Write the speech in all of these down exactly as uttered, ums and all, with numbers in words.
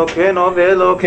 אלוקינו ואלוקי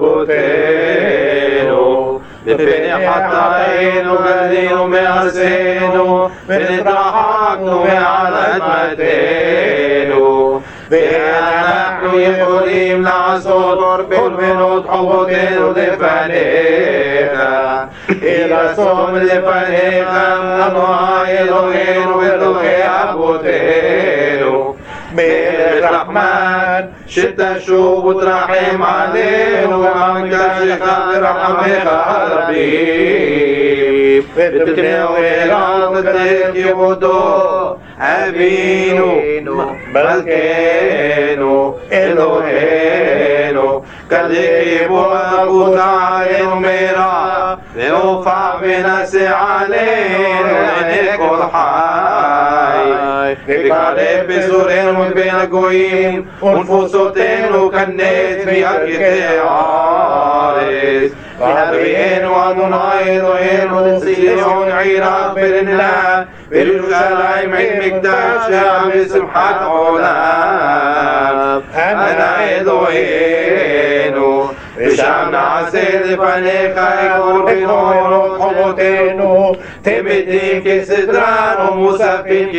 אבותינו, מפני חטאינו גלינו מעשינו, ונתרחקנו מעל אדמתנו, ואנחנו יכולים לעשות קורבנות חובותינו לפניך, לעשות לפניך אדוני אלוהינו ואלוקי אבותינו, מלך רחמן, שתשוב ותרחם עלינו במקדשך ורחמך הרבים, ותקנהו אליו ותק כבודו, אבינו מלכנו אלוהינו, כדכיבו אבותינו מרע, והופע ונשא עלינו לעיני כל חי, וקרב בזורנו מבין הגויים, ונפוסותינו כנץ בירכתי הארץ, והביאנו אדוני אלוהינו לציון עירך ברנה, ולירושלים עיר מקדשך בשמחת עולם. אנא אלוהינו, ושם נעשה לפניך קורבנות חובותינו, תמידים כסדרן ומוספים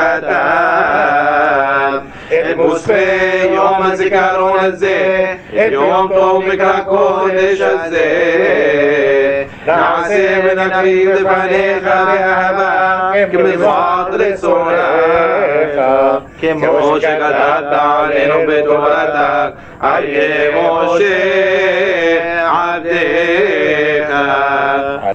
כהלכתם. את מוספי יום הזיכרון הזה, את יום טוב מקרא קודש הזה, נעשה ונקריב לפניך באהבה כמצוות רצונך, כמו שכתבת עלינו בתורתך על ידי משה עבדך.